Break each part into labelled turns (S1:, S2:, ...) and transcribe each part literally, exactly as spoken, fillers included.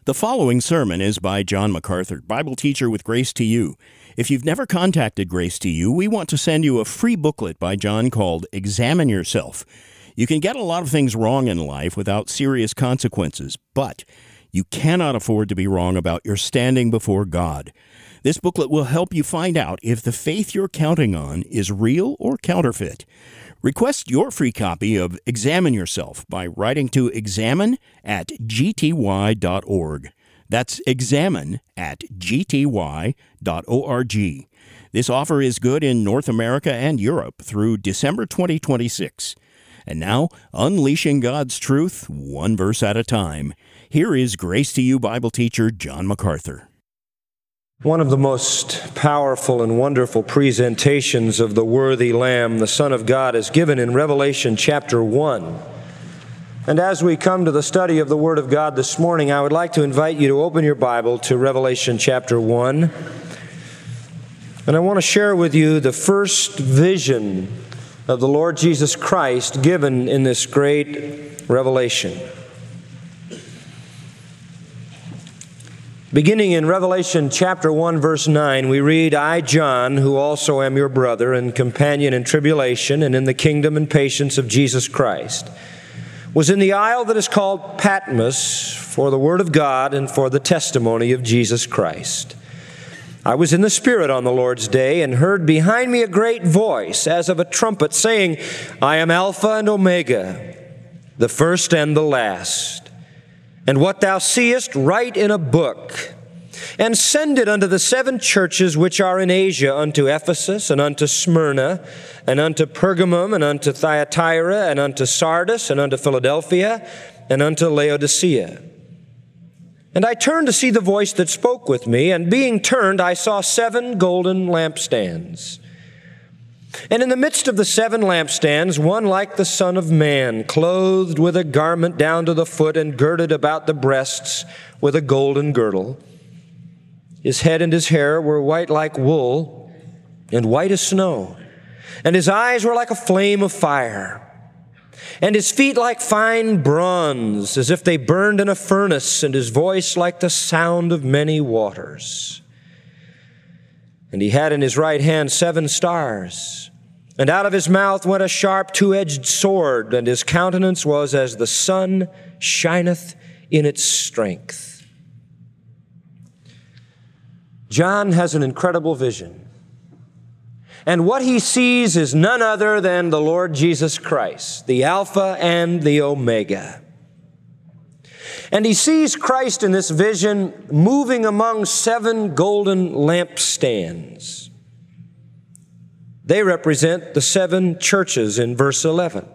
S1: The following sermon is by John MacArthur, Bible teacher with Grace to You. If you've never contacted Grace to You, we want to send you a free booklet by John called Examine Yourself. You can get a lot of things wrong in life without serious consequences, but you cannot afford to be wrong about your standing before God. This booklet will help you find out if the faith you're counting on is real or counterfeit. Request your free copy of Examine Yourself by writing to examine at g t y dot org. That's examine at g t y dot org. This offer is good in North America and Europe through December twenty twenty-six. And now, unleashing God's truth, one verse at a time. Here is Grace to You Bible teacher John MacArthur.
S2: One of the most powerful and wonderful presentations of the worthy Lamb, the Son of God, is given in Revelation chapter one. And as we come to the study of the Word of God this morning, I would like to invite you to open your Bible to Revelation chapter one. And I want to share with you the first vision of the Lord Jesus Christ given in this great revelation. Beginning in Revelation chapter one, verse nine, we read, I, John, who also am your brother and companion in tribulation and in the kingdom and patience of Jesus Christ, was in the isle that is called Patmos for the word of God and for the testimony of Jesus Christ. I was in the Spirit on the Lord's day and heard behind me a great voice as of a trumpet saying, I am Alpha and Omega, the first and the last. And what thou seest, write in a book, and send it unto the seven churches which are in Asia, unto Ephesus, and unto Smyrna, and unto Pergamum, and unto Thyatira, and unto Sardis, and unto Philadelphia, and unto Laodicea. And I turned to see the voice that spoke with me, and being turned, I saw seven golden lampstands. And in the midst of the seven lampstands, one like the Son of Man, clothed with a garment down to the foot and girded about the breasts with a golden girdle. His head and his hair were white like wool and white as snow. And his eyes were like a flame of fire. And his feet like fine bronze, as if they burned in a furnace, and his voice like the sound of many waters. And he had in his right hand seven stars, and out of his mouth went a sharp two-edged sword, and his countenance was as the sun shineth in its strength. John has an incredible vision. And what he sees is none other than the Lord Jesus Christ, the Alpha and the Omega. And he sees Christ in this vision moving among seven golden lampstands. They represent the seven churches in verse eleven.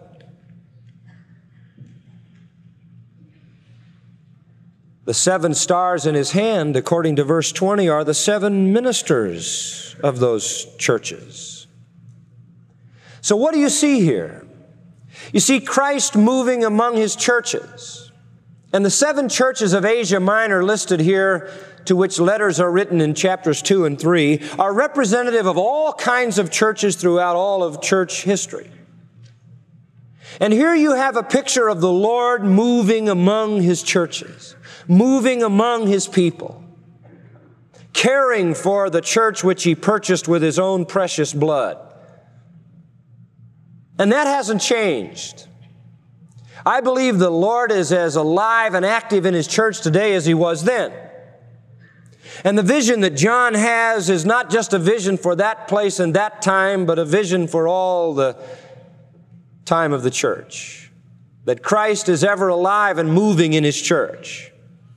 S2: The seven stars in his hand, according to verse twenty, are the seven ministers of those churches. So what do you see here? You see Christ moving among his churches. And the seven churches of Asia Minor listed here, to which letters are written in chapters two and three, are representative of all kinds of churches throughout all of church history. And here you have a picture of the Lord moving among his churches, moving among his people, caring for the church which he purchased with his own precious blood. And that hasn't changed. I believe the Lord is as alive and active in his church today as he was then. And the vision that John has is not just a vision for that place and that time, but a vision for all the time of the church. That Christ is ever alive and moving in his church.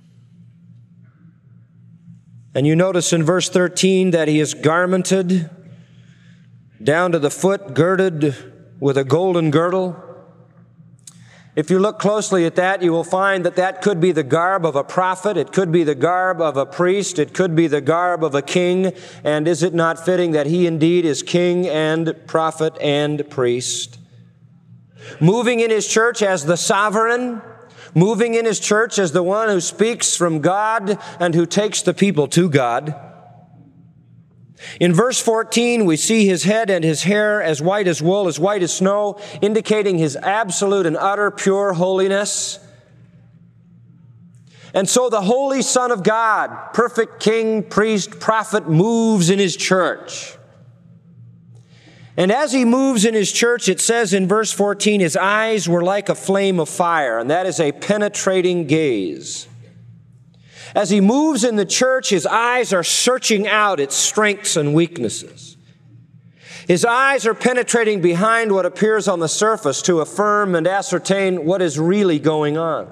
S2: And you notice in verse thirteen that he is garmented down to the foot, girded with a golden girdle. If you look closely at that, you will find that that could be the garb of a prophet. It could be the garb of a priest. It could be the garb of a king. And is it not fitting that he indeed is king and prophet and priest? Moving in his church as the sovereign, moving in his church as the one who speaks from God and who takes the people to God. In verse fourteen, we see his head and his hair as white as wool, as white as snow, indicating his absolute and utter pure holiness. And so the Holy Son of God, perfect King, priest, prophet, moves in His church. And as He moves in His church, it says in verse fourteen, His eyes were like a flame of fire, and that is a penetrating gaze. As He moves in the church, His eyes are searching out its strengths and weaknesses. His eyes are penetrating behind what appears on the surface to affirm and ascertain what is really going on.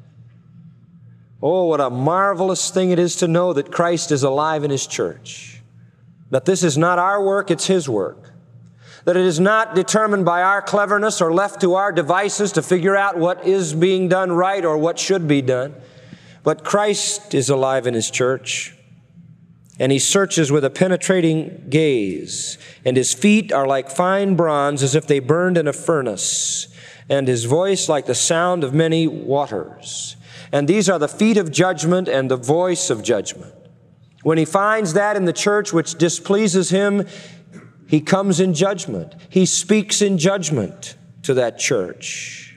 S2: Oh, what a marvelous thing it is to know that Christ is alive in His church. That this is not our work, it's His work. That it is not determined by our cleverness or left to our devices to figure out what is being done right or what should be done. But Christ is alive in His church, and He searches with a penetrating gaze, and His feet are like fine bronze as if they burned in a furnace, and His voice like the sound of many waters. And these are the feet of judgment and the voice of judgment. When He finds that in the church which displeases Him, He comes in judgment. He speaks in judgment to that church.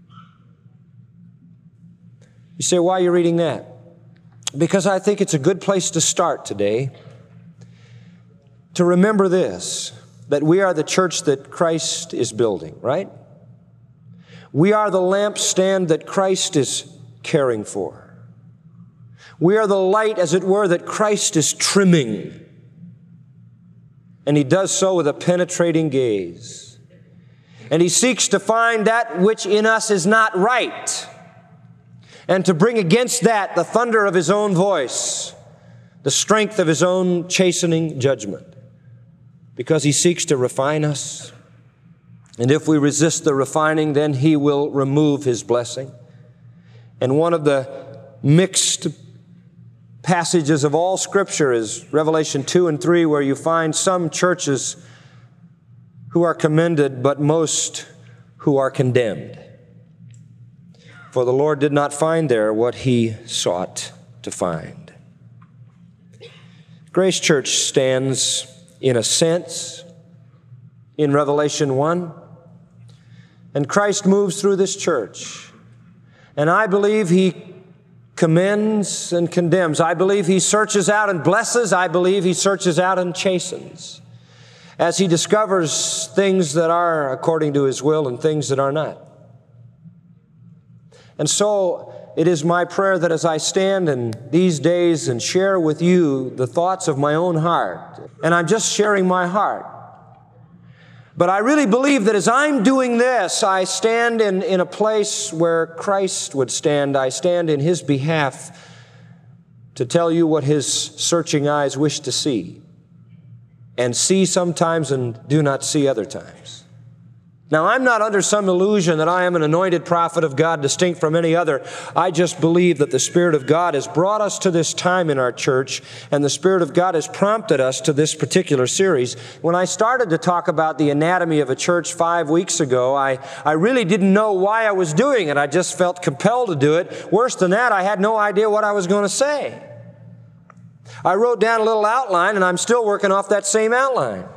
S2: You say, why are you reading that? Because I think it's a good place to start today. To remember this, that we are the church that Christ is building, right? We are the lampstand that Christ is caring for. We are the light, as it were, that Christ is trimming. And He does so with a penetrating gaze. And He seeks to find that which in us is not right, and to bring against that the thunder of His own voice, the strength of His own chastening judgment, because He seeks to refine us. And if we resist the refining, then He will remove His blessing. And one of the mixed passages of all Scripture is Revelation two and three, where you find some churches who are commended, but most who are condemned. For the Lord did not find there what He sought to find. Grace Church stands, in a sense, in Revelation one, and Christ moves through this church. And I believe He commends and condemns. I believe He searches out and blesses. I believe He searches out and chastens, as He discovers things that are according to His will and things that are not. And so it is my prayer that as I stand in these days and share with you the thoughts of my own heart, and I'm just sharing my heart, but I really believe that as I'm doing this, I stand in, in a place where Christ would stand. I stand in His behalf to tell you what His searching eyes wish to see, and see sometimes and do not see other times. Now, I'm not under some illusion that I am an anointed prophet of God distinct from any other. I just believe that the Spirit of God has brought us to this time in our church, and the Spirit of God has prompted us to this particular series. When I started to talk about the anatomy of a church five weeks ago, I, I really didn't know why I was doing it. I just felt compelled to do it. Worse than that, I had no idea what I was going to say. I wrote down a little outline, and I'm still working off that same outline,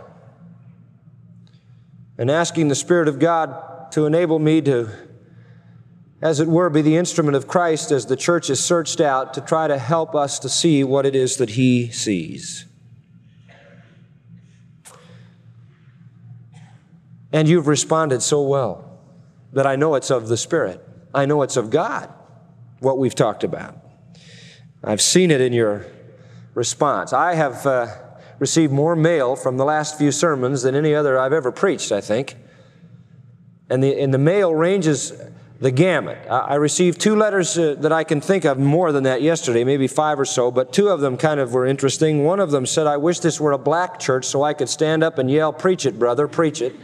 S2: and asking the Spirit of God to enable me to, as it were, be the instrument of Christ as the church is searched out, to try to help us to see what it is that He sees. And you've responded so well that I know it's of the Spirit. I know it's of God, what we've talked about. I've seen it in your response. I have Uh, received more mail from the last few sermons than any other I've ever preached, I think. And the, and the mail ranges the gamut. I, I received two letters uh, that I can think of, more than that yesterday, maybe five or so, but two of them kind of were interesting. One of them said, I wish this were a black church so I could stand up and yell, preach it, brother, preach it.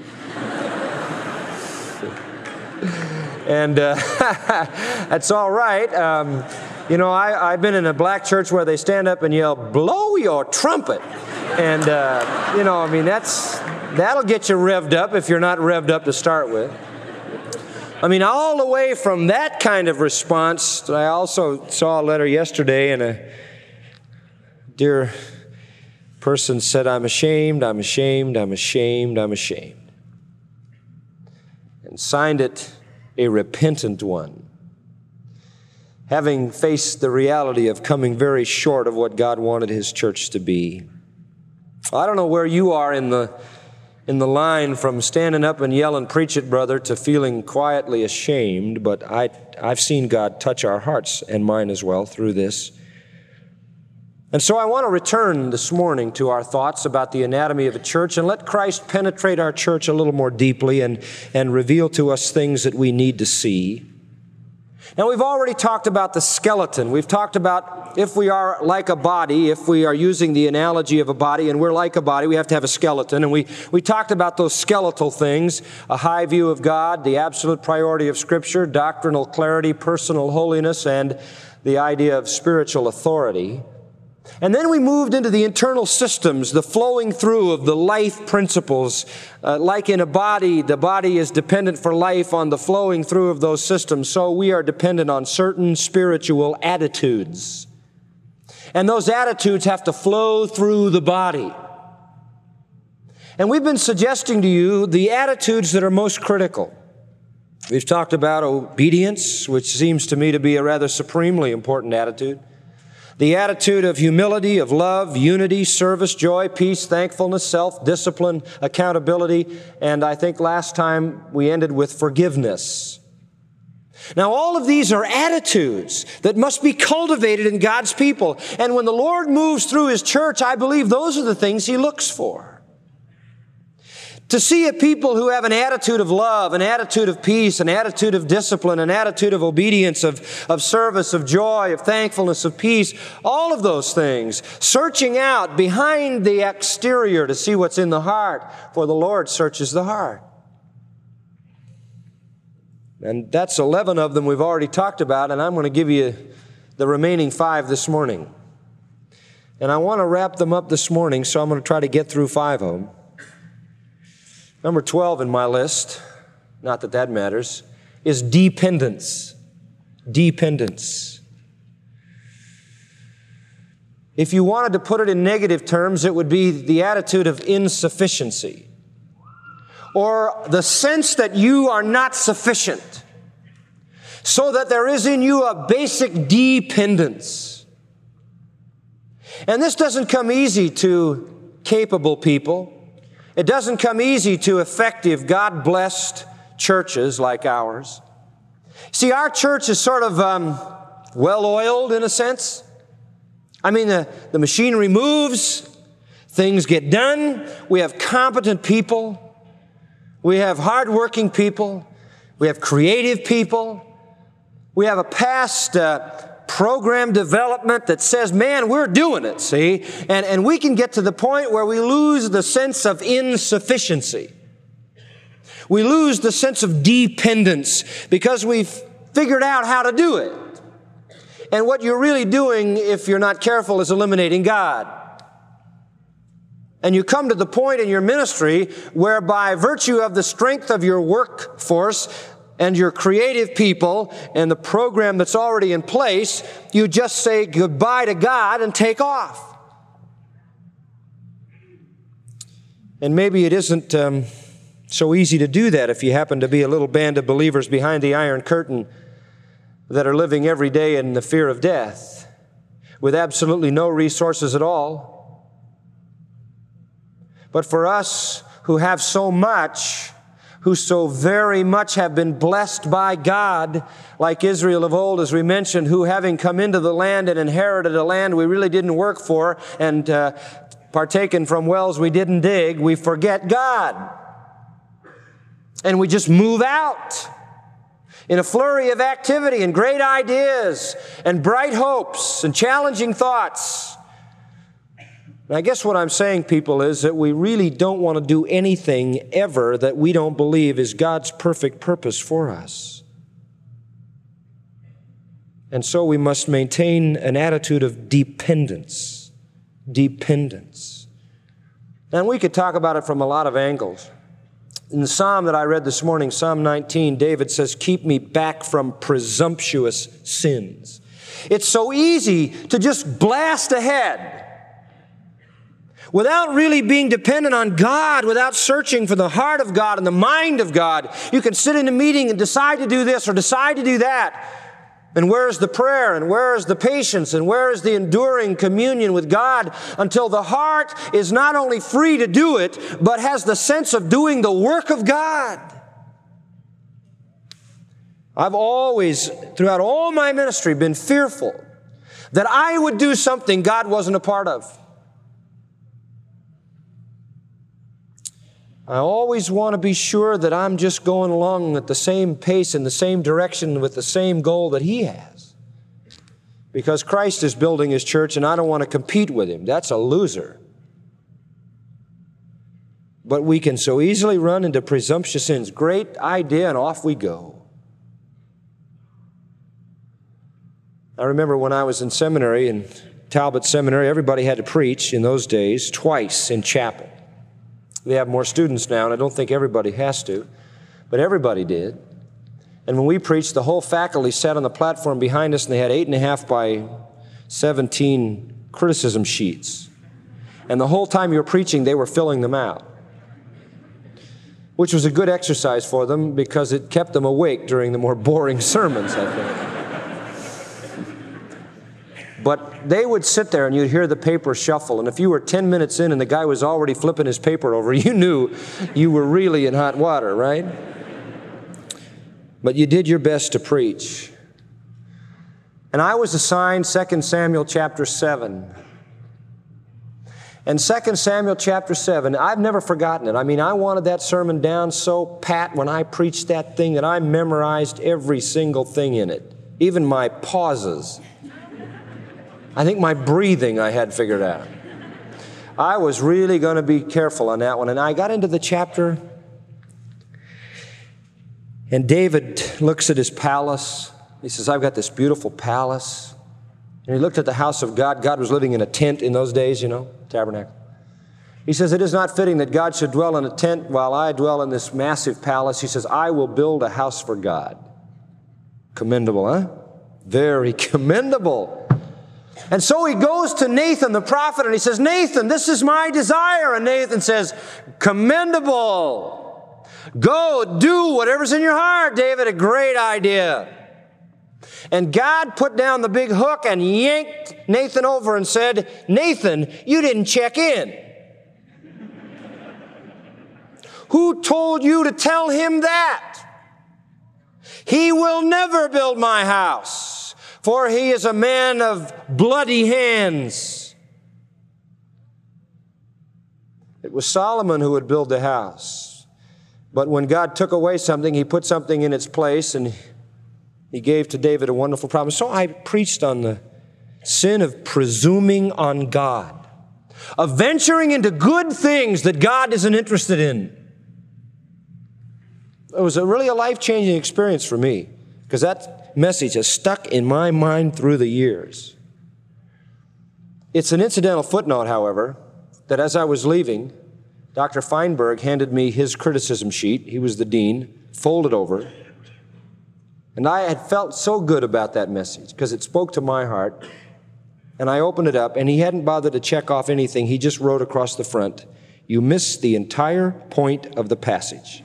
S2: And uh, that's all right. Um, you know, I, I've been in a black church where they stand up and yell, blow your trumpet. And, uh, you know, I mean, that's that'll get you revved up if you're not revved up to start with. I mean, all the way from that kind of response, I also saw a letter yesterday, and a dear person said, I'm ashamed, I'm ashamed, I'm ashamed, I'm ashamed. And signed it, a repentant one. having faced the reality of coming very short of what God wanted His church to be. I don't know where you are in the in the line from standing up and yelling, "Preach it, brother," to feeling quietly ashamed, but I, I've seen God touch our hearts and mine as well through this. And so I want to return this morning to our thoughts about the anatomy of a church and let Christ penetrate our church a little more deeply and, and reveal to us things that we need to see. Now, we've already talked about the skeleton. We've talked about if we are like a body, if we are using the analogy of a body and we're like a body, we have to have a skeleton. And we, we talked about those skeletal things, a high view of God, the absolute priority of Scripture, doctrinal clarity, personal holiness, and the idea of spiritual authority. And then we moved into the internal systems, the flowing through of the life principles. Uh, like in a body, the body is dependent for life on the flowing through of those systems. So we are dependent on certain spiritual attitudes. And those attitudes have to flow through the body. And we've been suggesting to you the attitudes that are most critical. We've talked about obedience, which seems to me to be a rather supremely important attitude. The attitude of humility, of love, unity, service, joy, peace, thankfulness, self-discipline, accountability, and I think last time we ended with forgiveness. Now, all of these are attitudes that must be cultivated in God's people. And when the Lord moves through His church, I believe those are the things He looks for. To see a people who have an attitude of love, an attitude of peace, an attitude of discipline, an attitude of obedience, of, of service, of joy, of thankfulness, of peace, all of those things, searching out behind the exterior to see what's in the heart, for the Lord searches the heart. And that's eleven of them we've already talked about, and I'm going to give you the remaining five this morning. And I want to wrap them up this morning, so I'm going to try to get through five of them. Number twelve in my list, not that that matters, is dependence. Dependence. If you wanted to put it in negative terms, it would be the attitude of insufficiency, or the sense that you are not sufficient, so that there is in you a basic dependence. And this doesn't come easy to capable people. It doesn't come easy to effective, God-blessed churches like ours. See, our church is sort of um, well-oiled in a sense. I mean, the, the machinery moves, things get done, we have competent people, we have hardworking people, we have creative people, we have a past uh, program development that says, man, we're doing it, see? And, and we can get to the point where we lose the sense of insufficiency. We lose the sense of dependence because we've figured out how to do it. And what you're really doing, if you're not careful, is eliminating God. And you come to the point in your ministry where by virtue of the strength of your workforce and your creative people and the program that's already in place, you just say goodbye to God and take off. And maybe it isn't um, so easy to do that if you happen to be a little band of believers behind the Iron Curtain that are living every day in the fear of death with absolutely no resources at all. But for us who have so much, who so very much have been blessed by God, like Israel of old, as we mentioned, who having come into the land and inherited a land we really didn't work for and uh, partaken from wells we didn't dig, we forget God. And we just move out in a flurry of activity and great ideas and bright hopes and challenging thoughts. And I guess what I'm saying, people, is that we really don't want to do anything ever that we don't believe is God's perfect purpose for us. And so we must maintain an attitude of dependence. Dependence. And we could talk about it from a lot of angles. In the psalm that I read this morning, Psalm nineteen, David says, "Keep me back from presumptuous sins." It's so easy to just blast ahead without really being dependent on God, without searching for the heart of God and the mind of God. You can sit in a meeting and decide to do this or decide to do that. And where is the prayer? And where is the patience? And where is the enduring communion with God until the heart is not only free to do it, but has the sense of doing the work of God? I've always, throughout all my ministry, been fearful that I would do something God wasn't a part of. I always want to be sure that I'm just going along at the same pace, in the same direction, with the same goal that He has. Because Christ is building His church, and I don't want to compete with Him. That's a loser. But we can so easily run into presumptuous sins. Great idea, and off we go. I remember when I was in seminary, in Talbot Seminary, everybody had to preach in those days twice in chapel. They have more students now, and I don't think everybody has to, but everybody did. And when we preached, the whole faculty sat on the platform behind us, and they had eight and a half by seventeen criticism sheets. And the whole time you were preaching, they were filling them out, which was a good exercise for them because it kept them awake during the more boring sermons, I think. But they would sit there and you'd hear the paper shuffle. And if you were ten minutes in and the guy was already flipping his paper over, you knew you were really in hot water, right? But you did your best to preach. And I was assigned Second Samuel chapter seven. And Second Samuel chapter seven, I've never forgotten it. I mean, I wanted that sermon down so pat when I preached that thing that I memorized every single thing in it, even my pauses. I think my breathing I had figured out. I was really going to be careful on that one. And I got into the chapter, and David looks at his palace. He says, I've got this beautiful palace. And he looked at the house of God. God was living in a tent in those days, you know, tabernacle. He says, it is not fitting that God should dwell in a tent while I dwell in this massive palace. He says, I will build a house for God. Commendable, huh? Very commendable. And so he goes to Nathan the prophet and he says, Nathan, this is my desire. And Nathan says, commendable. Go do whatever's in your heart, David. A great idea. And God put down the big hook and yanked Nathan over and said, Nathan, you didn't check in. Who told you to tell him that? He will never build my house, for he is a man of bloody hands. It was Solomon who would build the house. But when God took away something, he put something in its place, and he gave to David a wonderful promise. So I preached on the sin of presuming on God, of venturing into good things that God isn't interested in. It was a really a life-changing experience for me, because that message has stuck in my mind through the years. It's an incidental footnote, however, that as I was leaving, Doctor Feinberg handed me his criticism sheet. He was the dean, folded over. And I had felt so good about that message because it spoke to my heart. And I opened it up, and he hadn't bothered to check off anything. He just wrote across the front, "You missed the entire point of the passage."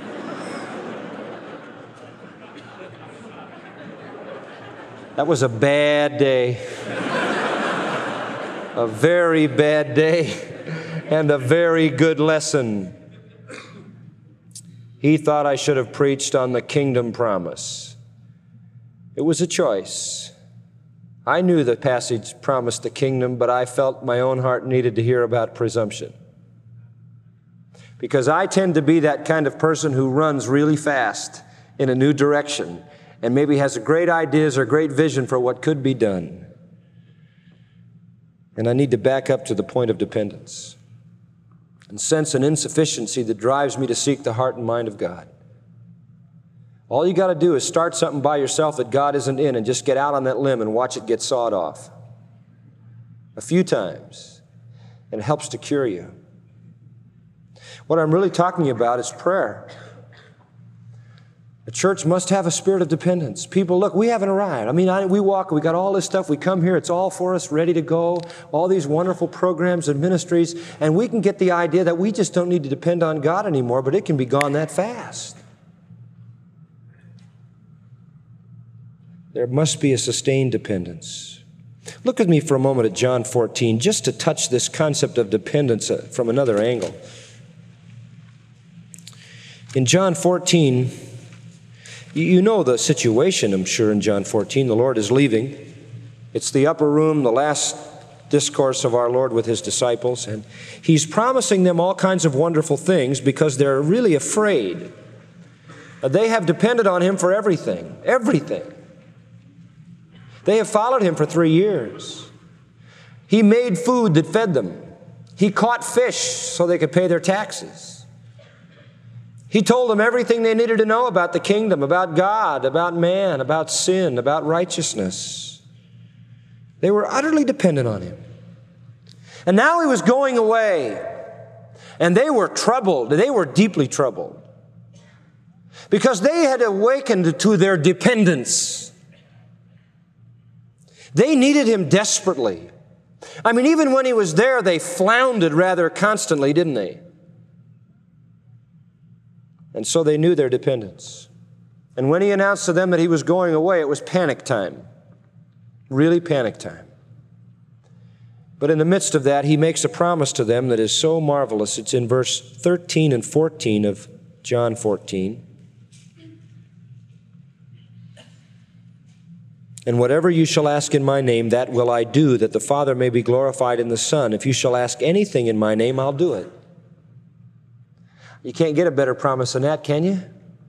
S2: That was a bad day. A very bad day, and a very good lesson. He thought I should have preached on the kingdom promise. It was a choice. I knew the passage promised the kingdom, but I felt my own heart needed to hear about presumption. Because I tend to be that kind of person who runs really fast in a new direction and maybe has great ideas or great vision for what could be done. And I need to back up to the point of dependence and sense an insufficiency that drives me to seek the heart and mind of God. All you got to do is start something by yourself that God isn't in and just get out on that limb and watch it get sawed off a few times, and it helps to cure you. What I'm really talking about is prayer. A church must have a spirit of dependence. People, look, we haven't arrived. I mean, I, we walk, we got all this stuff. We come here, it's all for us, ready to go. All these wonderful programs and ministries. And we can get the idea that we just don't need to depend on God anymore, but it can be gone that fast. There must be a sustained dependence. Look with me for a moment at John fourteen, just to touch this concept of dependence from another angle. In John fourteen, you know the situation, I'm sure, in John fourteen. The Lord is leaving. It's the upper room, the last discourse of our Lord with his disciples, and he's promising them all kinds of wonderful things because they're really afraid. They have depended on him for everything, everything. They have followed him for three years. He made food that fed them. He caught fish so they could pay their taxes. He told them everything they needed to know about the kingdom, about God, about man, about sin, about righteousness. They were utterly dependent on him. And now he was going away, and they were troubled. They were deeply troubled because they had awakened to their dependence. They needed him desperately. I mean, even when he was there, they floundered rather constantly, didn't they? And so they knew their dependence. And when he announced to them that he was going away, it was panic time. Really panic time. But in the midst of that, he makes a promise to them that is so marvelous. It's in verse thirteen and fourteen of John fourteen. And whatever you shall ask in my name, that will I do, that the Father may be glorified in the Son. If you shall ask anything in my name, I'll do it. You can't get a better promise than that, can you?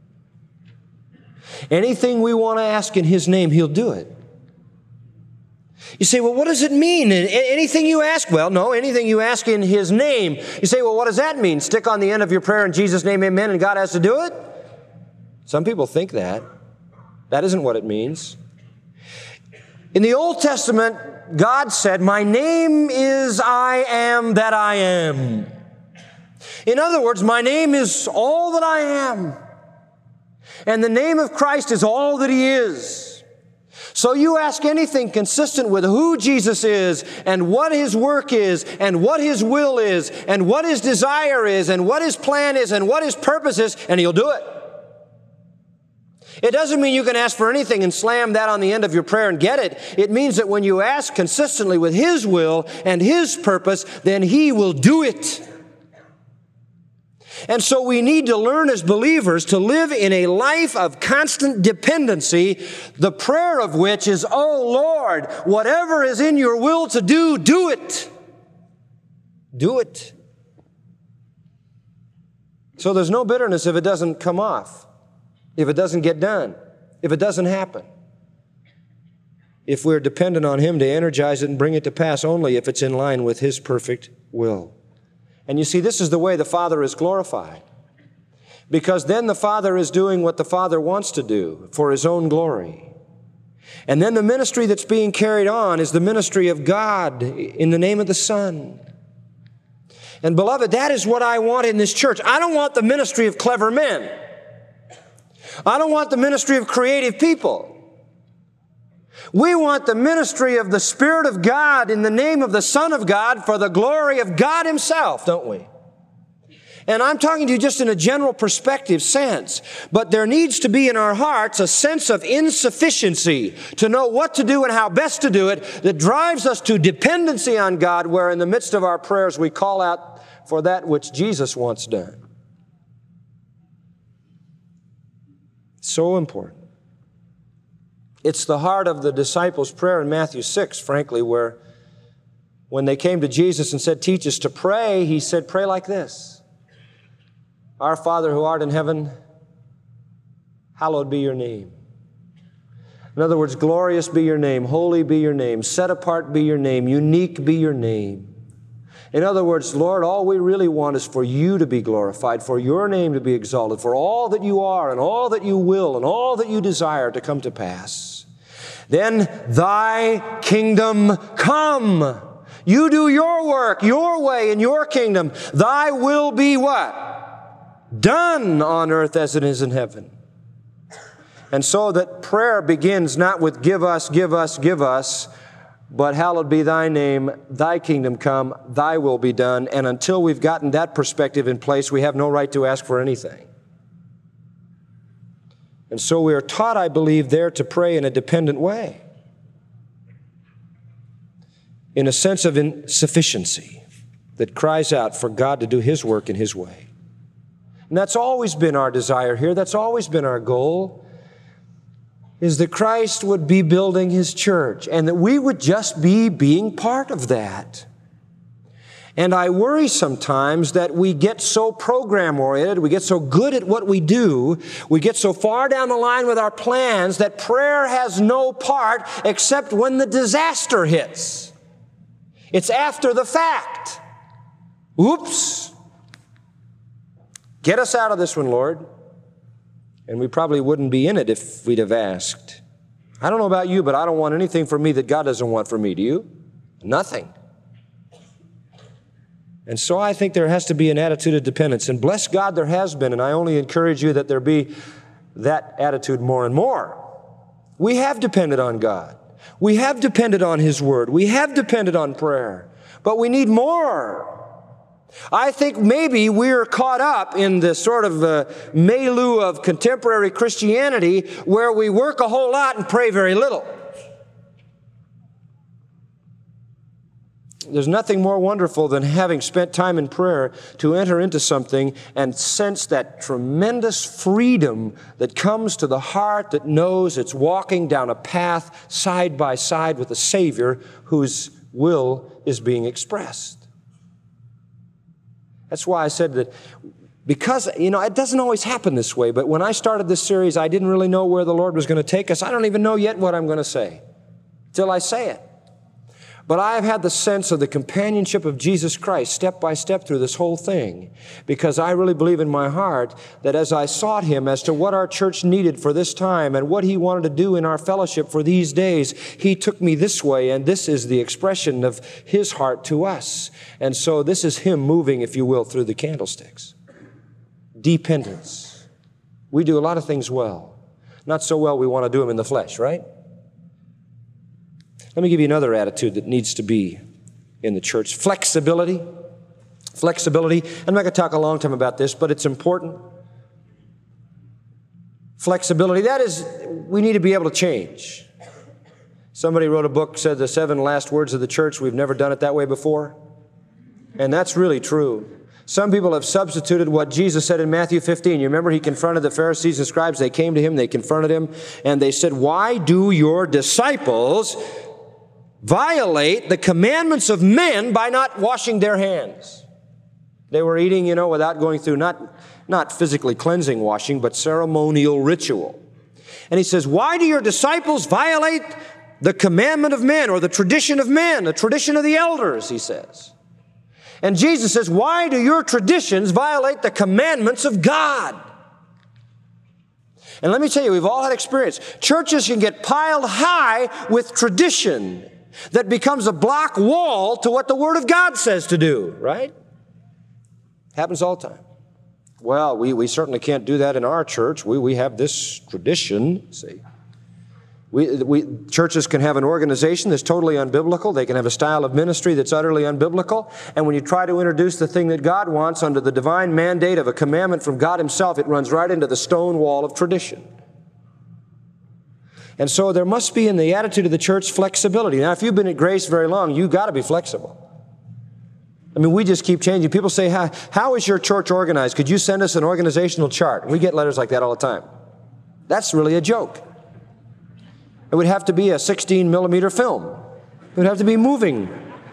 S2: Anything we want to ask in his name, he'll do it. You say, well, what does it mean? Anything you ask? Well, no, anything you ask in his name. You say, well, what does that mean? Stick on the end of your prayer in Jesus' name, amen, and God has to do it? Some people think that. That isn't what it means. In the Old Testament, God said, my name is I am that I am. In other words, my name is all that I am. And the name of Christ is all that he is. So you ask anything consistent with who Jesus is and what his work is and what his will is and what his desire is and what his plan is and what his purpose is, and he'll do it. It doesn't mean you can ask for anything and slam that on the end of your prayer and get it. It means that when you ask consistently with his will and his purpose, then he will do it. And so we need to learn as believers to live in a life of constant dependency, the prayer of which is, oh Lord, whatever is in your will to do, do it. Do it. So there's no bitterness if it doesn't come off, if it doesn't get done, if it doesn't happen. If we're dependent on him to energize it and bring it to pass only if it's in line with his perfect will. And you see, this is the way the Father is glorified. Because then the Father is doing what the Father wants to do for his own glory. And then the ministry that's being carried on is the ministry of God in the name of the Son. And beloved, that is what I want in this church. I don't want the ministry of clever men. I don't want the ministry of creative people. We want the ministry of the Spirit of God in the name of the Son of God for the glory of God himself, don't we? And I'm talking to you just in a general perspective sense, but there needs to be in our hearts a sense of insufficiency to know what to do and how best to do it that drives us to dependency on God, where in the midst of our prayers we call out for that which Jesus wants done. So important. It's the heart of the disciples' prayer in Matthew six, frankly, where when they came to Jesus and said, teach us to pray, he said, pray like this. Our Father who art in heaven, hallowed be your name. In other words, glorious be your name, holy be your name, set apart be your name, unique be your name. In other words, Lord, all we really want is for you to be glorified, for your name to be exalted, for all that you are and all that you will and all that you desire to come to pass. Then thy kingdom come. You do your work, your way in your kingdom. Thy will be what? Done on earth as it is in heaven. And so that prayer begins not with give us, give us, give us, but hallowed be thy name, thy kingdom come, thy will be done. And until we've gotten that perspective in place, we have no right to ask for anything. And so we are taught, I believe, there to pray in a dependent way, in a sense of insufficiency that cries out for God to do His work in His way. And that's always been our desire here. That's always been our goal, is that Christ would be building His church and that we would just be being part of that. And I worry sometimes that we get so program-oriented, we get so good at what we do, we get so far down the line with our plans that prayer has no part except when the disaster hits. It's after the fact. Oops. Get us out of this one, Lord. And we probably wouldn't be in it if we'd have asked. I don't know about you, but I don't want anything for me that God doesn't want for me. Do you? Nothing. And so I think there has to be an attitude of dependence. And bless God, there has been. And I only encourage you that there be that attitude more and more. We have depended on God. We have depended on His Word. We have depended on prayer. But we need more. I think maybe we're caught up in the sort of uh, milieu of contemporary Christianity where we work a whole lot and pray very little. There's nothing more wonderful than having spent time in prayer to enter into something and sense that tremendous freedom that comes to the heart that knows it's walking down a path side by side with a Savior whose will is being expressed. That's why I said that, because, you know, it doesn't always happen this way, but when I started this series, I didn't really know where the Lord was going to take us. I don't even know yet what I'm going to say till I say it. But I have had the sense of the companionship of Jesus Christ step by step through this whole thing, because I really believe in my heart that as I sought Him as to what our church needed for this time and what He wanted to do in our fellowship for these days, He took me this way, and this is the expression of His heart to us. And so this is Him moving, if you will, through the candlesticks. Dependence. We do a lot of things well. Not so well we want to do them in the flesh, right? Let me give you another attitude that needs to be in the church. Flexibility. Flexibility. I'm not going to talk a long time about this, but it's important. Flexibility. That is, we need to be able to change. Somebody wrote a book, said the seven last words of the church. We've never done it that way before. And that's really true. Some people have substituted what Jesus said in Matthew fifteen. You remember He confronted the Pharisees and scribes. They came to Him, they confronted Him, and they said, "Why do your disciples violate the commandments of men by not washing their hands?" They were eating, you know, without going through not, not physically cleansing washing, but ceremonial ritual. And He says, "Why do your disciples violate the commandment of men, or the tradition of men, the tradition of the elders?" He says. And Jesus says, "Why do your traditions violate the commandments of God?" And let me tell you, we've all had experience. Churches can get piled high with tradition that becomes a block wall to what the Word of God says to do, right? Happens all the time. Well, we, we certainly can't do that in our church. We, we have this tradition, see. We, we, churches can have an organization that's totally unbiblical. They can have a style of ministry that's utterly unbiblical. And when you try to introduce the thing that God wants under the divine mandate of a commandment from God Himself, it runs right into the stone wall of tradition. And so there must be in the attitude of the church flexibility. Now, if you've been at Grace very long, you've got to be flexible. I mean, we just keep changing. People say, how, how is your church organized? Could you send us an organizational chart? We get letters like that all the time. That's really a joke. It would have to be a sixteen millimeter film. It would have to be moving.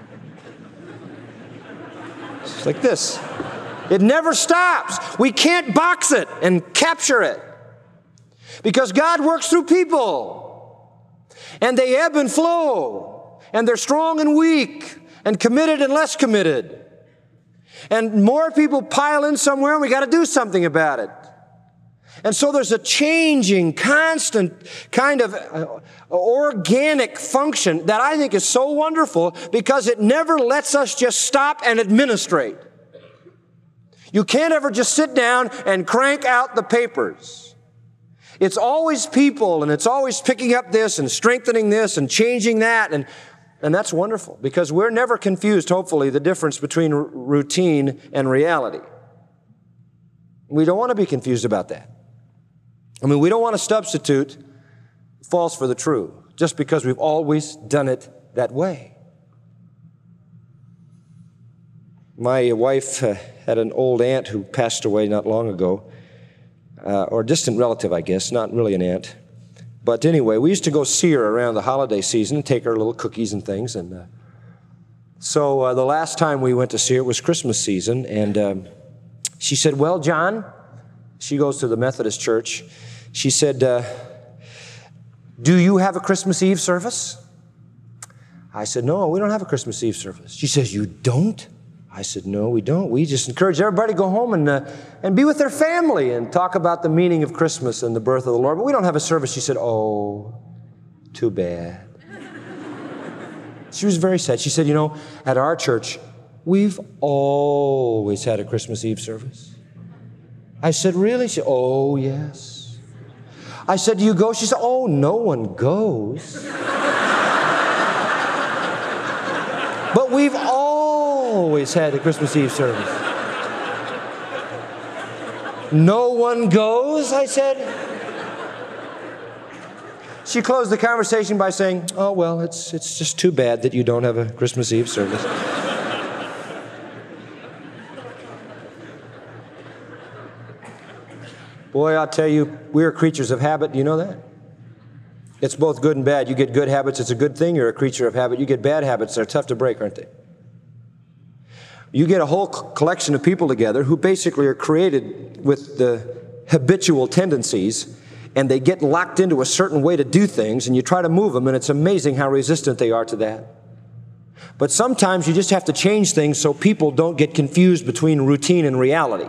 S2: It's like this. It never stops. We can't box it and capture it. Because God works through people. And they ebb and flow. And they're strong and weak. And committed and less committed. And more people pile in somewhere and we got to do something about it. And so there's a changing, constant kind of uh, organic function that I think is so wonderful because it never lets us just stop and administrate. You can't ever just sit down and crank out the papers. It's always people, and it's always picking up this and strengthening this and changing that, and, and that's wonderful because we're never confused, hopefully, the difference between r- routine and reality. We don't want to be confused about that. I mean, we don't want to substitute false for the true, just because we've always done it that way. My wife uh, had an old aunt who passed away not long ago, uh, or a distant relative, I guess, not really an aunt. But anyway, we used to go see her around the holiday season and take her little cookies and things. And uh, so uh, the last time we went to see her was Christmas season, and um, she said, well, John, she goes to the Methodist church. She said, uh, do you have a Christmas Eve service? I said, no, we don't have a Christmas Eve service. She says, you don't? I said, no, we don't. We just encourage everybody to go home and, uh, and be with their family and talk about the meaning of Christmas and the birth of the Lord. But we don't have a service. She said, oh, too bad. She was very sad. She said, you know, at our church, we've always had a Christmas Eve service. I said, really? She said, oh, yes. I said, do you go? She said, oh, no one goes. But we've always had the Christmas Eve service. No one goes, I said. She closed the conversation by saying, oh, well, it's, it's just too bad that you don't have a Christmas Eve service. Boy, I'll tell you, we're creatures of habit. Do you know that? It's both good and bad. You get good habits, it's a good thing. You're a creature of habit. You get bad habits, they're tough to break, aren't they? You get a whole collection of people together who basically are created with the habitual tendencies, and they get locked into a certain way to do things, and you try to move them, and it's amazing how resistant they are to that. But sometimes you just have to change things so people don't get confused between routine and reality.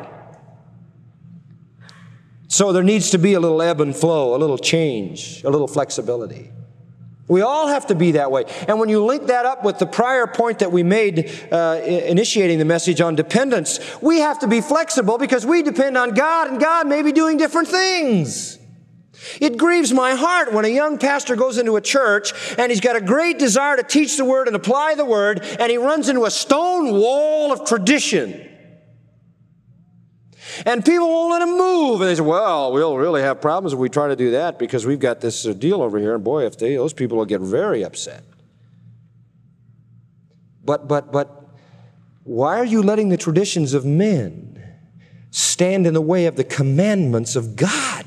S2: So there needs to be a little ebb and flow, a little change, a little flexibility. We all have to be that way. And when you link that up with the prior point that we made uh, initiating the message on dependence, we have to be flexible because we depend on God, and God may be doing different things. It grieves my heart when a young pastor goes into a church and he's got a great desire to teach the Word and apply the Word, and he runs into a stone wall of tradition. And people won't let him move. And they say, well, we'll really have problems if we try to do that because we've got this uh, deal over here. And boy, if they, those people will get very upset. But, but, but, why are you letting the traditions of men stand in the way of the commandments of God?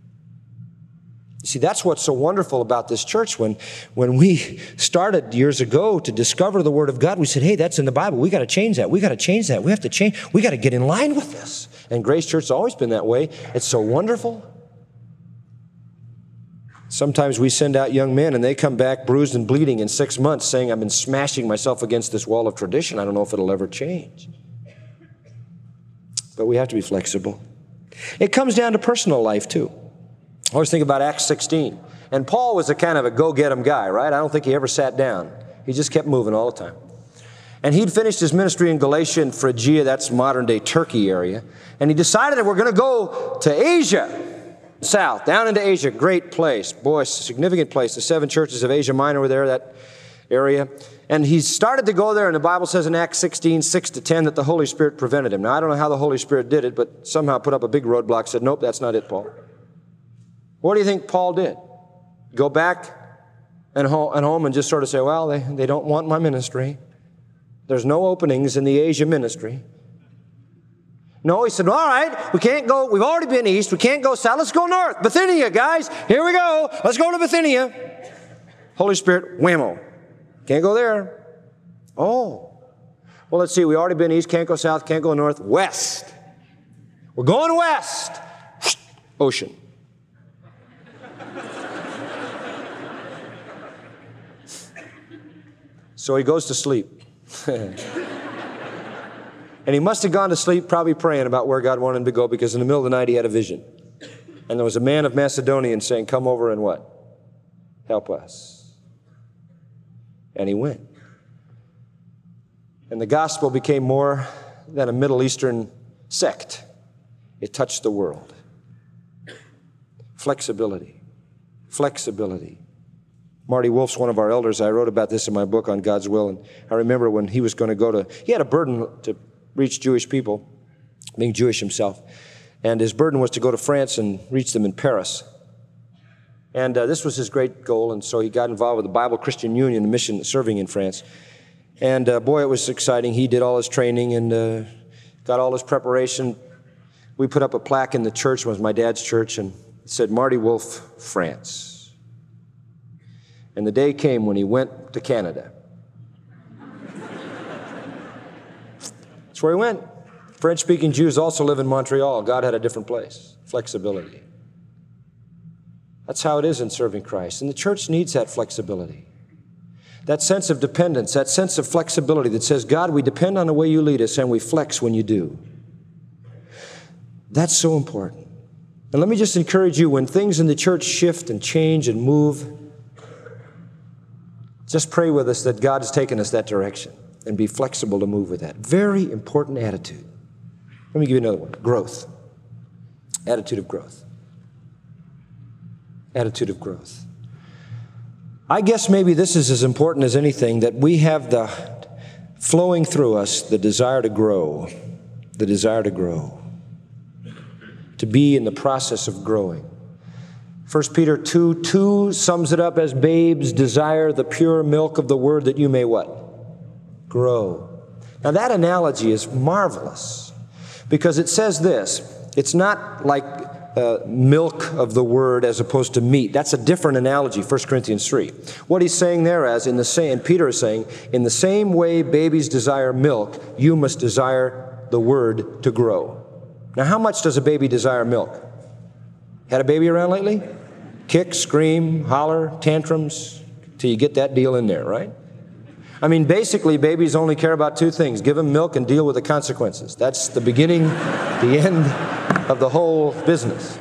S2: See, that's what's so wonderful about this church. When, when we started years ago to discover the Word of God, we said, hey, that's in the Bible. We got to change that. We got to change that. We have to change. We got to get in line with this. And Grace Church has always been that way. It's so wonderful. Sometimes we send out young men and they come back bruised and bleeding in six months saying, I've been smashing myself against this wall of tradition. I don't know if it'll ever change. But we have to be flexible. It comes down to personal life too. I always think about Acts sixteen. And Paul was a kind of a go-get-em guy, right? I don't think he ever sat down. He just kept moving all the time. And he'd finished his ministry in Galatia and Phrygia, that's modern-day Turkey area. And he decided that we're going to go to Asia, south, down into Asia. Great place. Boy, significant place. The seven churches of Asia Minor were there, that area. And he started to go there, and the Bible says in Acts sixteen, six to ten, that the Holy Spirit prevented him. Now, I don't know how the Holy Spirit did it, but somehow put up a big roadblock, said, nope, that's not it, Paul. What do you think Paul did? Go back and home and just sort of say, well, they, they don't want my ministry. There's no openings in the Asia ministry. No, he said, all right, we can't go. We've already been east. We can't go south. Let's go north. Bithynia, guys. Here we go. Let's go to Bithynia. Holy Spirit, whammo. Can't go there. Oh. Well, let's see. We've already been east. Can't go south. Can't go north. West. We're going west. Ocean. So he goes to sleep. And he must have gone to sleep probably praying about where God wanted him to go, because in the middle of the night he had a vision. And there was a man of Macedonia saying, come over and what? Help us. And he went. And the gospel became more than a Middle Eastern sect. It touched the world. Flexibility. Flexibility. Marty Wolf's one of our elders. I wrote about this in my book on God's Will. And I remember when he was going to go to, he had a burden to reach Jewish people, being Jewish himself. And his burden was to go to France and reach them in Paris. And uh, this was his great goal, and so he got involved with the Bible Christian Union, a mission serving in France. And uh, boy, it was exciting. He did all his training and uh, got all his preparation. We put up a plaque in the church, it was my dad's church, and it said, Marty Wolf, France. And the day came when he went to Canada. That's where he went. French-speaking Jews also live in Montreal. God had a different place. Flexibility. That's how it is in serving Christ. And the church needs that flexibility. That sense of dependence, that sense of flexibility that says, God, we depend on the way you lead us, and we flex when you do. That's so important. And let me just encourage you, when things in the church shift and change and move, just pray with us that God has taken us that direction and be flexible to move with that. Very important attitude. Let me give you another one. Growth. Attitude of growth. Attitude of growth. I guess maybe this is as important as anything, that we have the flowing through us the desire to grow, the desire to grow, to be in the process of growing. First Peter two two sums it up as, babes, desire the pure milk of the word that you may what? Grow. Now that analogy is marvelous because it says this. It's not like uh, milk of the word as opposed to meat. That's a different analogy, First Corinthians three. What he's saying there as, in the same, and Peter is saying, in the same way babies desire milk, you must desire the word to grow. Now how much does a baby desire milk? Had a baby around lately? Kick, scream, holler, tantrums, till you get that deal in there, right? I mean, basically, babies only care about two things. Give them milk and deal with the consequences. That's the beginning, the end of the whole business.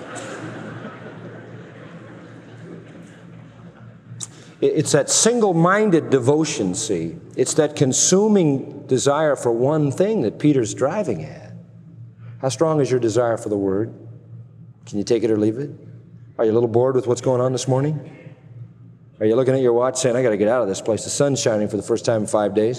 S2: It's that single-minded devotion, see. It's that consuming desire for one thing that Peter's driving at. How strong is your desire for the Word? Can you take it or leave it? Are you a little bored with what's going on this morning? Are you looking at your watch saying, I got to get out of this place. The sun's shining for the first time in five days.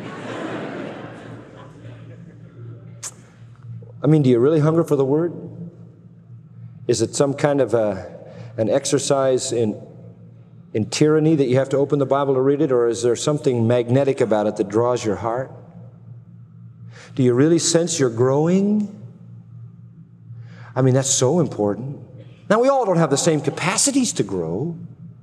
S2: I mean, do you really hunger for the Word? Is it some kind of a, an exercise in, in tyranny that you have to open the Bible to read it? Or is there something magnetic about it that draws your heart? Do you really sense you're growing? I mean, that's so important. Now, we all don't have the same capacities to grow.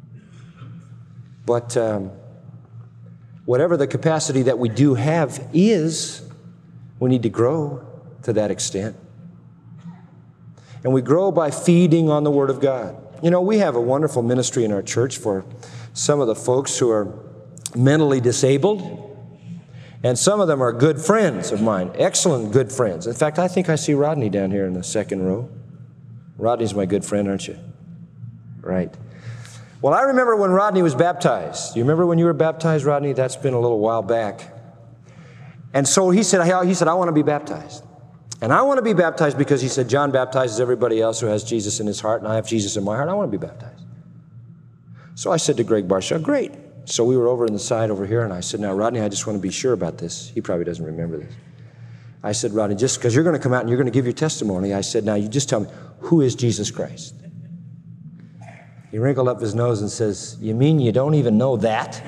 S2: But um, whatever the capacity that we do have is, we need to grow to that extent. And we grow by feeding on the Word of God. You know, we have a wonderful ministry in our church for some of the folks who are mentally disabled. And some of them are good friends of mine, excellent good friends. In fact, I think I see Rodney down here in the second row. Rodney's my good friend, aren't you? Right. Well, I remember when Rodney was baptized. Do you remember when you were baptized, Rodney? That's been a little while back. And so he said, he said, I want to be baptized. And I want to be baptized because he said, John baptizes everybody else who has Jesus in his heart, and I have Jesus in my heart. I want to be baptized. So I said to Greg Barshaw, great. So we were over on the side over here, and I said, now, Rodney, I just want to be sure about this. He probably doesn't remember this. I said, Rodney, just because you're going to come out and you're going to give your testimony, I said, now, you just tell me, who is Jesus Christ? He wrinkled up his nose and says, you mean you don't even know that?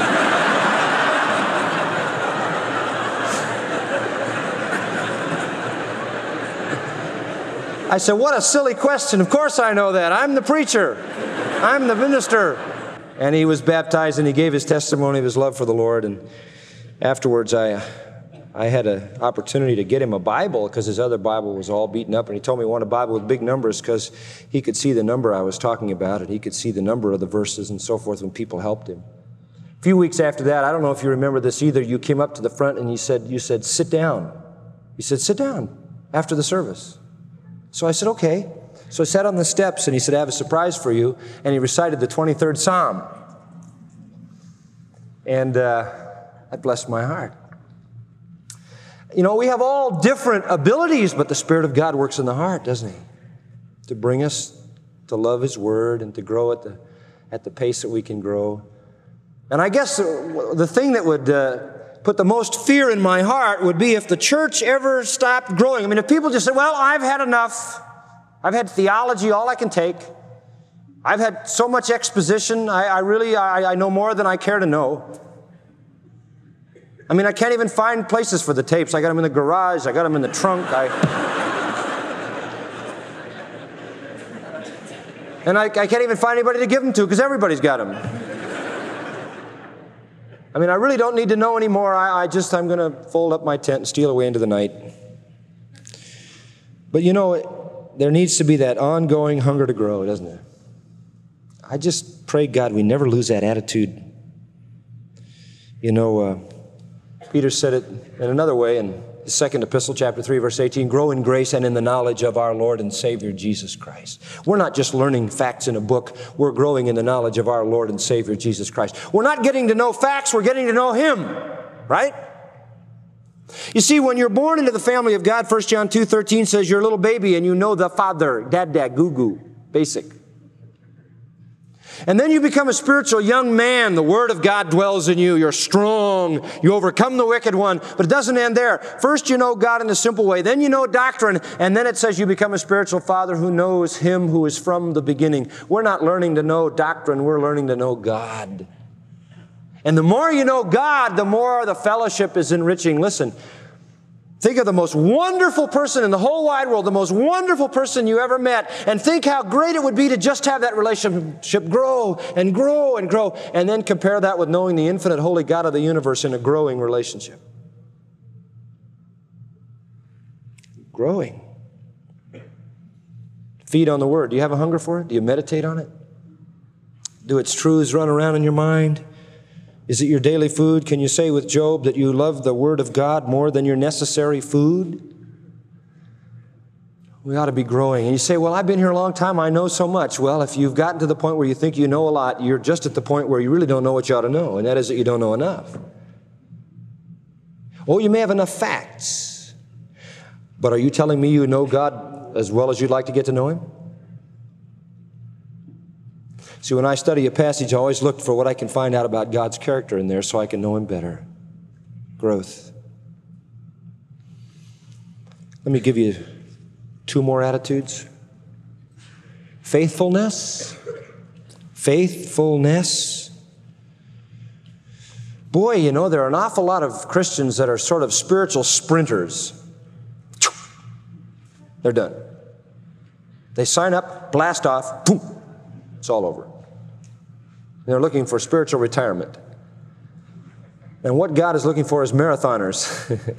S2: I said, what a silly question. Of course I know that. I'm the preacher. I'm the minister. And he was baptized, and he gave his testimony of his love for the Lord. And afterwards, I I had an opportunity to get him a Bible because his other Bible was all beaten up. And he told me he wanted a Bible with big numbers because he could see the number I was talking about, and he could see the number of the verses and so forth when people helped him. A few weeks after that, I don't know if you remember this either, you came up to the front and you said, you said, sit down. You said, sit down after the service. So I said, okay. So I sat on the steps, and he said, I have a surprise for you. And he recited the twenty-third Psalm. And uh, that blessed my heart. You know, we have all different abilities, but the Spirit of God works in the heart, doesn't He? To bring us to love His Word and to grow at the, at the pace that we can grow. And I guess the thing that would uh, put the most fear in my heart would be if the church ever stopped growing. I mean, if people just said, well, I've had enough. I've had theology all I can take. I've had so much exposition. I, I really, I, I know more than I care to know. I mean, I can't even find places for the tapes. I got them in the garage. I got them in the trunk. I, and I, I can't even find anybody to give them to because everybody's got them. I mean, I really don't need to know anymore. I, I just, I'm going to fold up my tent and steal away into the night. But you know, there needs to be that ongoing hunger to grow, doesn't it? I just pray, God, we never lose that attitude. You know, uh, Peter said it in another way in the second epistle, chapter three, verse eighteen, grow in grace and in the knowledge of our Lord and Savior, Jesus Christ. We're not just learning facts in a book. We're growing in the knowledge of our Lord and Savior, Jesus Christ. We're not getting to know facts. We're getting to know Him, right? You see, when you're born into the family of God, First John two thirteen says you're a little baby and you know the Father, dad, dad, goo, goo, basic. And then you become a spiritual young man. The Word of God dwells in you. You're strong. You overcome the wicked one. But it doesn't end there. First you know God in a simple way. Then you know doctrine. And then it says you become a spiritual father who knows Him who is from the beginning. We're not learning to know doctrine. We're learning to know God. And the more you know God, the more the fellowship is enriching. Listen, think of the most wonderful person in the whole wide world, the most wonderful person you ever met, and think how great it would be to just have that relationship grow and grow and grow, and then compare that with knowing the infinite holy God of the universe in a growing relationship. Growing. Feed on the Word. Do you have a hunger for it? Do you meditate on it? Do its truths run around in your mind? Is it your daily food? Can you say with Job that you love the Word of God more than your necessary food? We ought to be growing. And you say, well, I've been here a long time. I know so much. Well, if you've gotten to the point where you think you know a lot, you're just at the point where you really don't know what you ought to know, and that is that you don't know enough. Oh, you may have enough facts, but are you telling me you know God as well as you'd like to get to know Him? See, when I study a passage, I always look for what I can find out about God's character in there so I can know Him better. Growth. Let me give you two more attitudes. Faithfulness. Faithfulness. Boy, you know, there are an awful lot of Christians that are sort of spiritual sprinters. They're done. They sign up, blast off, boom, it's all over. They're looking for spiritual retirement. And what God is looking for is marathoners.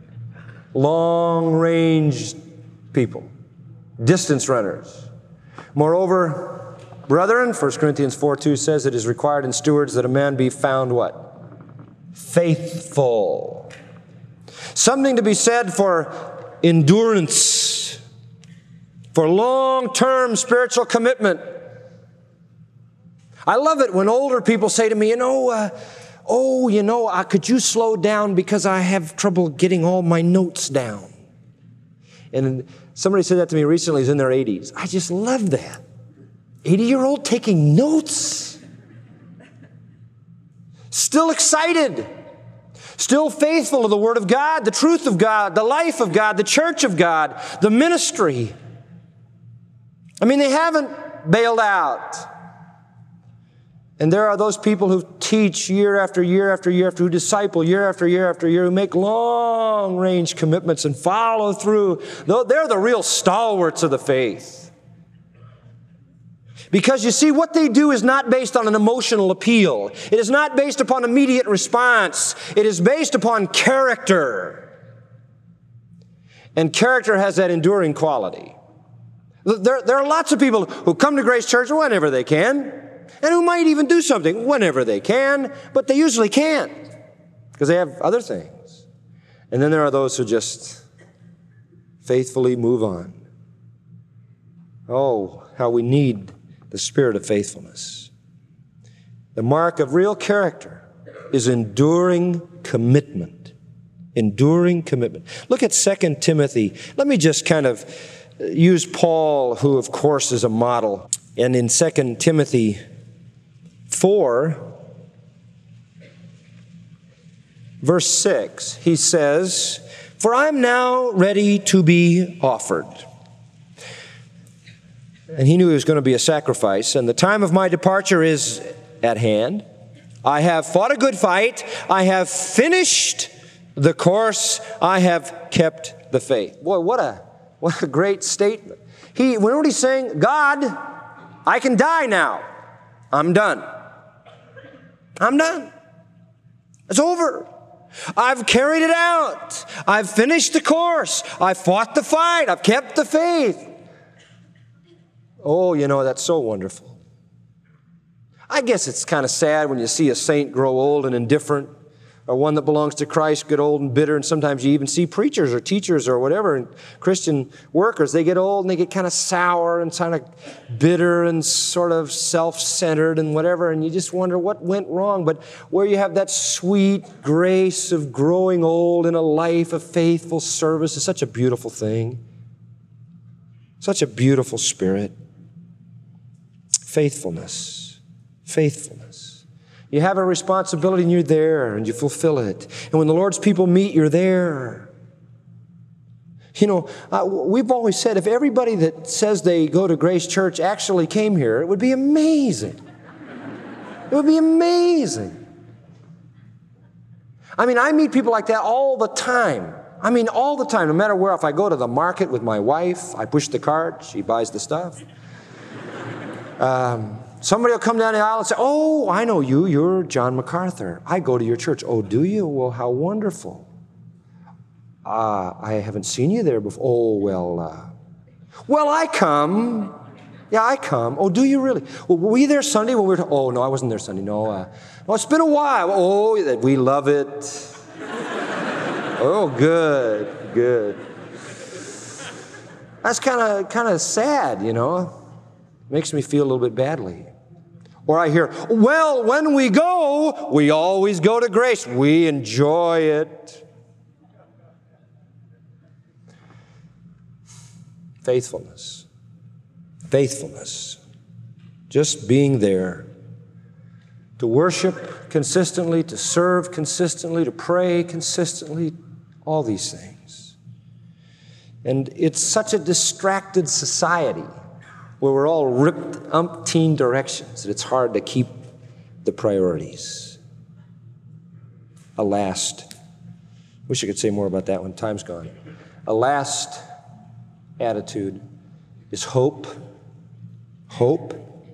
S2: Long-range people. Distance runners. Moreover, brethren, First Corinthians four two says, it is required in stewards that a man be found what? Faithful. Something to be said for endurance. For long-term spiritual commitment. I love it when older people say to me, you know, uh, oh, you know, uh, could you slow down because I have trouble getting all my notes down. And somebody said that to me recently, who's in their eighties. I just love that. eighty-year-old taking notes. Still excited. Still faithful to the Word of God, the truth of God, the life of God, the church of God, the ministry. I mean, they haven't bailed out. And there are those people who teach year after year after year after, who disciple year after year after year, who make long-range commitments and follow through. They're the real stalwarts of the faith. Because you see, what they do is not based on an emotional appeal. It is not based upon immediate response. It is based upon character. And character has that enduring quality. There, there are lots of people who come to Grace Church whenever they can. And who might even do something whenever they can, but they usually can't because they have other things. And then there are those who just faithfully move on. Oh, how we need the spirit of faithfulness. The mark of real character is enduring commitment. Enduring commitment. Look at Second Timothy. Let me just kind of use Paul, who of course is a model. And in Second Timothy four, verse six, he says, "For I am now ready to be offered." And he knew he was going to be a sacrifice, and the time of my departure is at hand. I have fought a good fight. I have finished the course. I have kept the faith. Boy, what a, what a great statement. He, you know what he's saying? God, I can die now. I'm done. I'm done. It's over. I've carried it out. I've finished the course. I've fought the fight. I've kept the faith. Oh, you know, that's so wonderful. I guess it's kind of sad when you see a saint grow old and indifferent, or one that belongs to Christ get old and bitter, and sometimes you even see preachers or teachers or whatever, and Christian workers, they get old and they get kind of sour and kind of bitter and sort of self-centered and whatever, and you just wonder what went wrong. But where you have that sweet grace of growing old in a life of faithful service is such a beautiful thing. Such a beautiful spirit. Faithfulness. Faithfulness. You have a responsibility and you're there and you fulfill it. And when the Lord's people meet, you're there. You know, uh, we've always said if everybody that says they go to Grace Church actually came here, it would be amazing. It would be amazing. I mean, I meet people like that all the time. I mean, all the time, no matter where. If I go to the market with my wife, I push the cart, she buys the stuff. Um, somebody will come down the aisle and say, "Oh, I know you. You're John MacArthur. I go to your church." "Oh, do you? Well, how wonderful." Ah, uh, I haven't seen you there before." "Oh, well, uh, well, I come. Yeah, I come." "Oh, do you really? Well, were you there Sunday when we were?" T- "Oh, no, I wasn't there Sunday. No. Uh, well, it's been a while." "Oh, we love it." "Oh, good, good." That's kind of kind of sad, you know. Makes me feel a little bit badly. Or I hear, "Well, when we go, we always go to Grace. We enjoy it." Faithfulness. Faithfulness. Just being there. To worship consistently, to serve consistently, to pray consistently, all these things. And it's such a distracted society where we're all ripped umpteen directions that it's hard to keep the priorities. A last, wish I could say more about that one, time's gone. A last attitude is hope. Hope.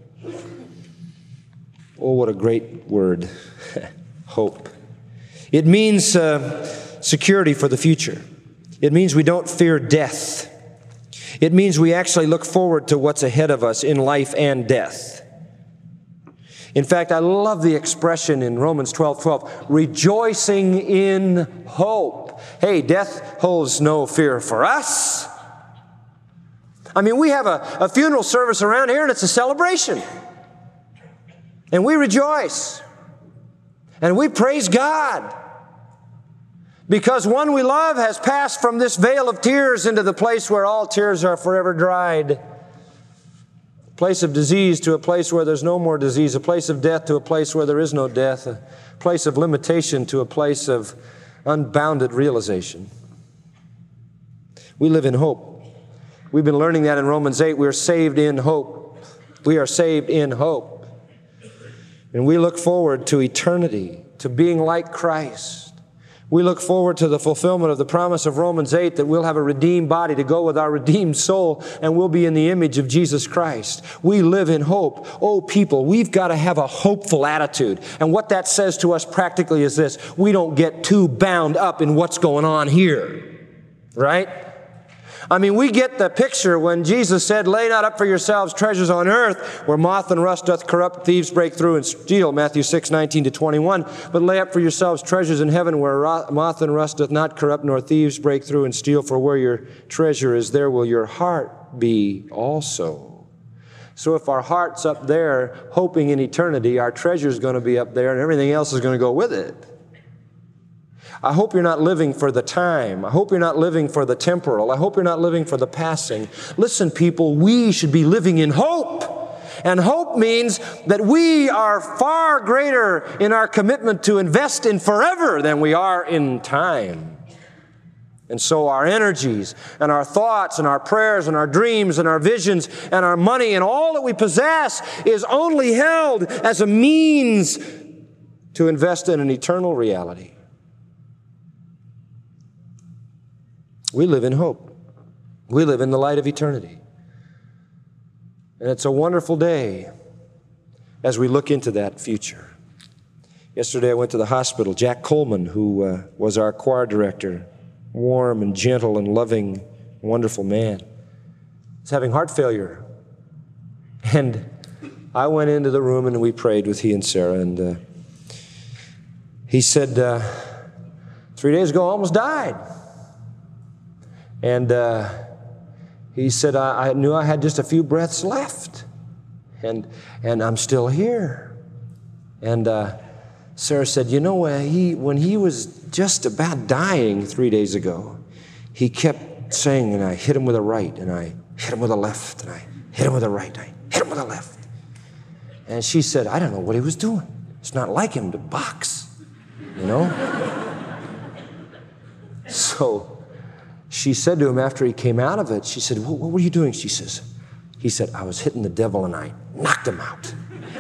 S2: Oh, what a great word. Hope. It means uh, security for the future. It means we don't fear death. It means we actually look forward to what's ahead of us in life and death. In fact, I love the expression in Romans twelve twelve, rejoicing in hope. Hey, death holds no fear for us. I mean, we have a, a funeral service around here and it's a celebration. And we rejoice. And we praise God. Because one we love has passed from this vale of tears into the place where all tears are forever dried. A place of disease to a place where there's no more disease. A place of death to a place where there is no death. A place of limitation to a place of unbounded realization. We live in hope. We've been learning that in Romans eight. We are saved in hope. We are saved in hope. And we look forward to eternity, to being like Christ. We look forward to the fulfillment of the promise of Romans eight that we'll have a redeemed body to go with our redeemed soul and we'll be in the image of Jesus Christ. We live in hope. Oh, people, we've got to have a hopeful attitude. And what that says to us practically is this: we don't get too bound up in what's going on here. Right? I mean, we get the picture when Jesus said, "Lay not up for yourselves treasures on earth, where moth and rust doth corrupt, thieves break through and steal," Matthew six, nineteen to twenty-one. "But lay up for yourselves treasures in heaven, where moth and rust doth not corrupt, nor thieves break through and steal. For where your treasure is, there will your heart be also." So if our heart's up there, hoping in eternity, our treasure's going to be up there, and everything else is going to go with it. I hope you're not living for the time. I hope you're not living for the temporal. I hope you're not living for the passing. Listen, people, we should be living in hope. And hope means that we are far greater in our commitment to invest in forever than we are in time. And so our energies and our thoughts and our prayers and our dreams and our visions and our money and all that we possess is only held as a means to invest in an eternal reality. We live in hope. We live in the light of eternity. And it's a wonderful day as we look into that future. Yesterday I went to the hospital. Jack Coleman, who uh, was our choir director, warm and gentle and loving, wonderful man, was having heart failure. And I went into the room and we prayed with he and Sarah. And uh, he said, uh, three days ago I almost died. And uh, he said, I, I knew I had just a few breaths left. And and I'm still here. And uh, Sarah said, you know, uh, he, when he was just about dying three days ago, he kept saying, and I hit him with a right, and I hit him with a left, and I hit him with a right, and I hit him with a left. And she said, I don't know what he was doing. It's not like him to box, you know? So she said to him after he came out of it, she said, what, what were you doing? She says, he said, I was hitting the devil and I knocked him out.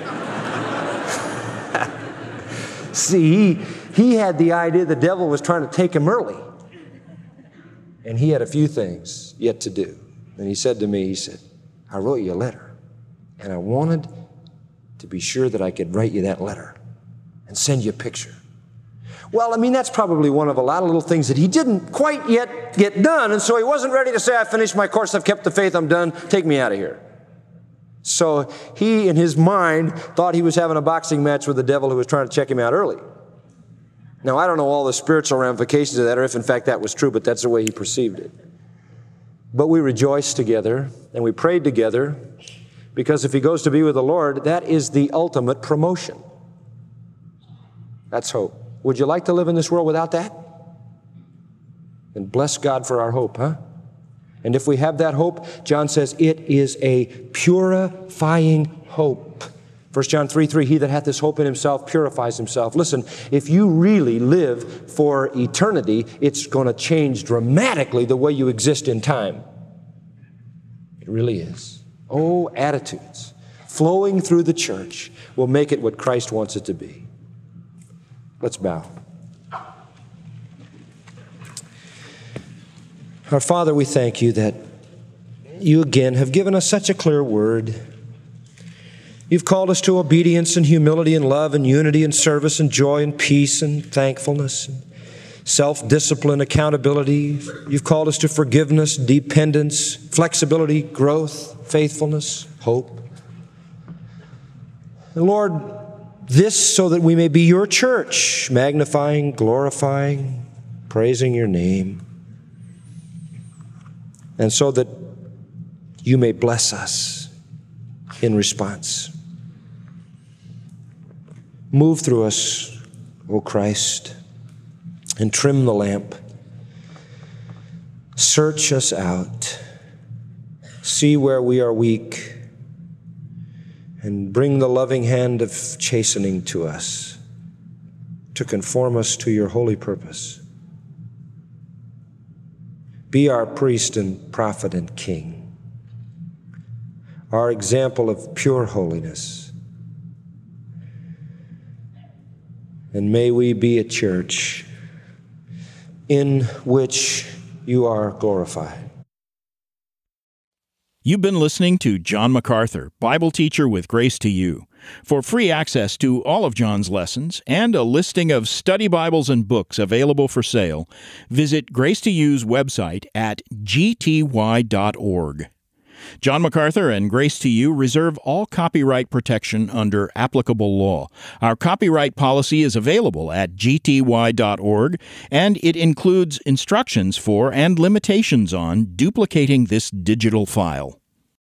S2: See, he, he had the idea the devil was trying to take him early. And he had a few things yet to do. And he said to me, he said, I wrote you a letter. And I wanted to be sure that I could write you that letter and send you a picture. Well, I mean, that's probably one of a lot of little things that he didn't quite yet get done. And so he wasn't ready to say, I finished my course, I've kept the faith, I'm done, take me out of here. So he, in his mind, thought he was having a boxing match with the devil who was trying to check him out early. Now, I don't know all the spiritual ramifications of that, or if in fact that was true, but that's the way he perceived it. But we rejoiced together, and we prayed together, because if he goes to be with the Lord, that is the ultimate promotion. That's hope. Would you like to live in this world without that? Then bless God for our hope, huh? And if we have that hope, John says it is a purifying hope. First John three three, he that hath this hope in himself purifies himself. Listen, if you really live for eternity, it's going to change dramatically the way you exist in time. It really is. Oh, attitudes flowing through the church will make it what Christ wants it to be. Let's bow. Our Father, we thank you that you again have given us such a clear word. You've called us to obedience and humility and love and unity and service and joy and peace and thankfulness and self-discipline, accountability. You've called us to forgiveness, dependence, flexibility, growth, faithfulness, hope. And Lord, this so that we may be your church, magnifying, glorifying, praising your name, and so that you may bless us in response. Move through us, O Christ, and trim the lamp. Search us out. See where we are weak, and bring the loving hand of chastening to us to conform us to your holy purpose. Be our priest and prophet and king, our example of pure holiness. And may we be a church in which you are glorified.
S1: You've been listening to John MacArthur, Bible teacher with Grace to You. For free access to all of John's lessons and a listing of study Bibles and books available for sale, visit Grace to You's website at g t y dot org. John MacArthur and Grace to You reserve all copyright protection under applicable law. Our copyright policy is available at g t y dot org, and it includes instructions for and limitations on duplicating this digital file.